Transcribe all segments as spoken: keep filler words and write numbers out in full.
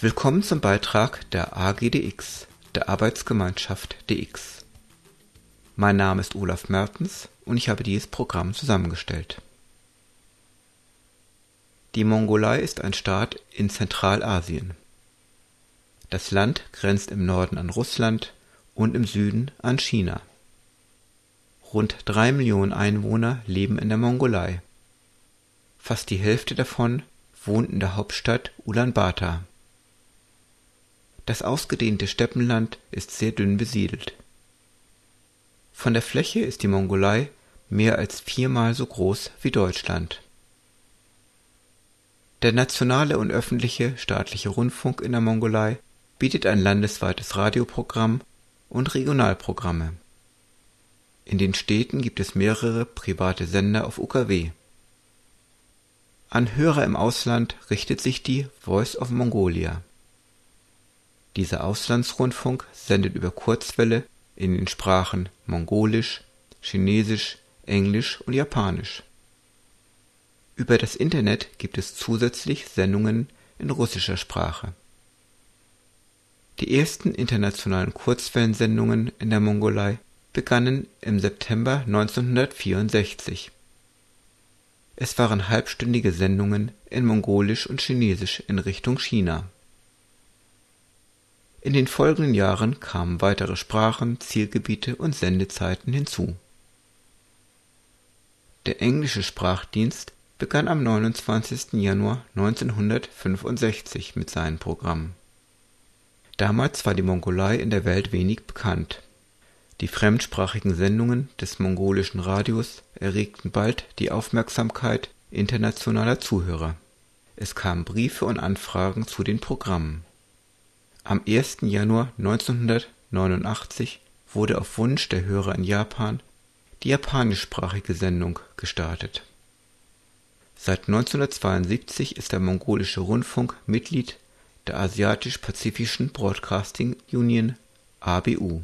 Willkommen zum Beitrag der A G D X, der Arbeitsgemeinschaft D X. Mein Name ist Olaf Mertens und ich habe dieses Programm zusammengestellt. Die Mongolei ist ein Staat in Zentralasien. Das Land grenzt im Norden an Russland und im Süden an China. Rund drei Millionen Einwohner leben in der Mongolei. Fast die Hälfte davon wohnt in der Hauptstadt Ulaanbaatar. Das ausgedehnte Steppenland ist sehr dünn besiedelt. Von der Fläche ist die Mongolei mehr als viermal so groß wie Deutschland. Der nationale und öffentliche staatliche Rundfunk in der Mongolei bietet ein landesweites Radioprogramm und Regionalprogramme. In den Städten gibt es mehrere private Sender auf U K W. An Hörer im Ausland richtet sich die Voice of Mongolia. Dieser Auslandsrundfunk sendet über Kurzwelle in den Sprachen Mongolisch, Chinesisch, Englisch und Japanisch. Über das Internet gibt es zusätzlich Sendungen in russischer Sprache. Die ersten internationalen Kurzwellensendungen in der Mongolei begannen im September neunzehnhundertvierundsechzig. Es waren halbstündige Sendungen in Mongolisch und Chinesisch in Richtung China. In den folgenden Jahren kamen weitere Sprachen, Zielgebiete und Sendezeiten hinzu. Der englische Sprachdienst begann am neunundzwanzigsten Januar neunzehnhundertfünfundsechzig mit seinen Programmen. Damals war die Mongolei in der Welt wenig bekannt. Die fremdsprachigen Sendungen des mongolischen Radios erregten bald die Aufmerksamkeit internationaler Zuhörer. Es kamen Briefe und Anfragen zu den Programmen. Am ersten Januar neunzehnhundertneunundachtzig wurde auf Wunsch der Hörer in Japan die japanischsprachige Sendung gestartet. Seit neunzehnhundertzweiundsiebzig ist der mongolische Rundfunk Mitglied der Asiatisch-Pazifischen Broadcasting Union A B U.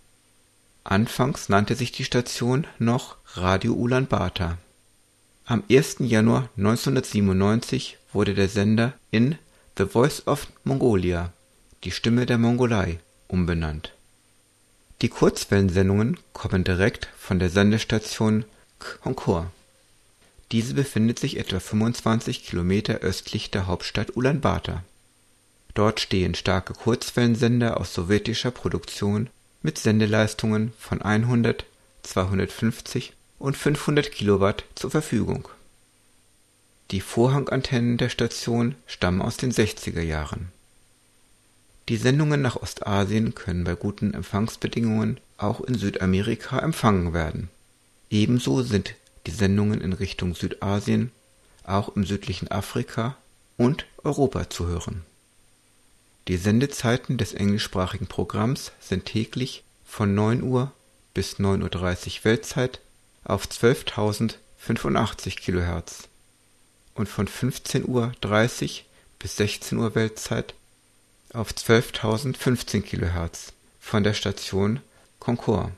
Anfangs nannte sich die Station noch Radio Ulaanbaatar. Am ersten Januar neunzehnhundertsiebenundneunzig wurde der Sender in The Voice of Mongolia, die Stimme der Mongolei, umbenannt. Die Kurzwellensendungen kommen direkt von der Sendestation Khonkhor. Diese befindet sich etwa fünfundzwanzig Kilometer östlich der Hauptstadt Ulaanbaatar. Dort stehen starke Kurzwellensender aus sowjetischer Produktion mit Sendeleistungen von hundert, zweihundertfünfzig und fünfhundert Kilowatt zur Verfügung. Die Vorhangantennen der Station stammen aus den sechziger Jahren. Die Sendungen nach Ostasien können bei guten Empfangsbedingungen auch in Südamerika empfangen werden. Ebenso sind die Sendungen in Richtung Südasien, auch im südlichen Afrika und Europa zu hören. Die Sendezeiten des englischsprachigen Programms sind täglich von neun Uhr bis neun Uhr dreißig Weltzeit auf zwölftausendfünfundachtzig Kilohertz und von fünfzehn Uhr dreißig bis sechzehn Uhr Weltzeit auf zwölftausendfünfzehn Kilohertz von der Station Khonkhor.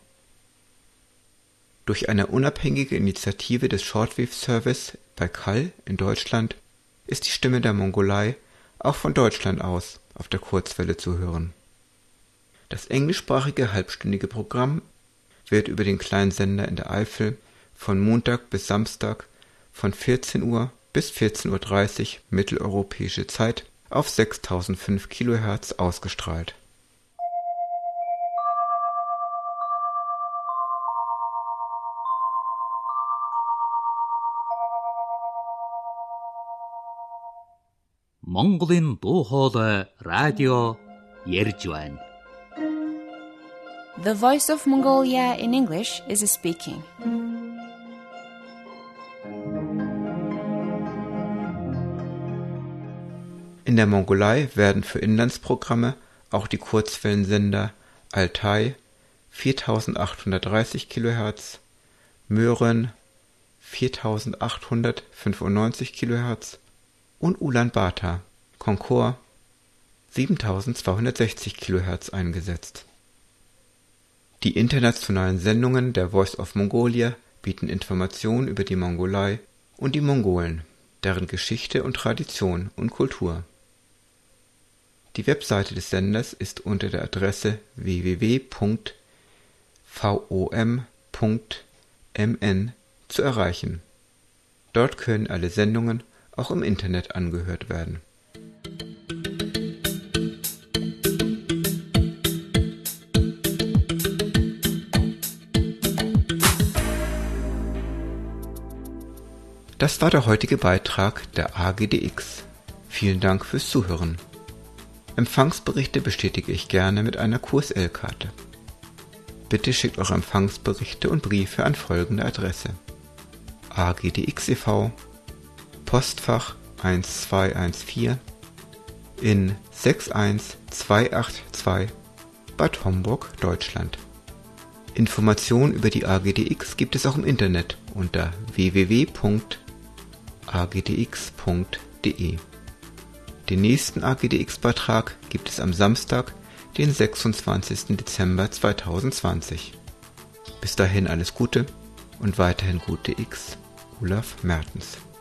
Durch eine unabhängige Initiative des Shortwave Service bei Kall in Deutschland ist die Stimme der Mongolei auch von Deutschland aus auf der Kurzwelle zu hören. Das englischsprachige halbstündige Programm wird über den kleinen Sender in der Eifel von Montag bis Samstag von vierzehn Uhr bis vierzehn Uhr dreißig mitteleuropäische Zeit auf sechstausendfünf Kilohertz ausgestrahlt. Monголын дуу хоолой радио ярьж байна. The Voice of Mongolia in English is speaking. In der Mongolei werden für Inlandsprogramme auch die Kurzwellensender Altai viertausendachthundertdreißig Kilohertz, Möhren viertausendachthundertfünfundneunzig Kilohertz und Ulaanbaatar Khonkhor siebentausendzweihundertsechzig Kilohertz eingesetzt. Die internationalen Sendungen der Voice of Mongolia bieten Informationen über die Mongolei und die Mongolen, deren Geschichte und Tradition und Kultur. Die Webseite des Senders ist unter der Adresse w w w punkt v o m punkt m n zu erreichen. Dort können alle Sendungen auch im Internet angehört werden. Das war der heutige Beitrag der A G D X. Vielen Dank fürs Zuhören. Empfangsberichte bestätige ich gerne mit einer Q S L-Karte. Bitte schickt eure Empfangsberichte und Briefe an folgende Adresse: A G D X e V, Postfach eins zwei eins vier in sechs eins zwei acht zwei, Bad Homburg, Deutschland. Informationen über die A G D X gibt es auch im Internet unter w w w punkt a g d x punkt d e. Den nächsten A G D X-Beitrag gibt es am Samstag, den sechsundzwanzigsten Dezember zweitausendzwanzig. Bis dahin alles Gute und weiterhin gute X. Olaf Mertens.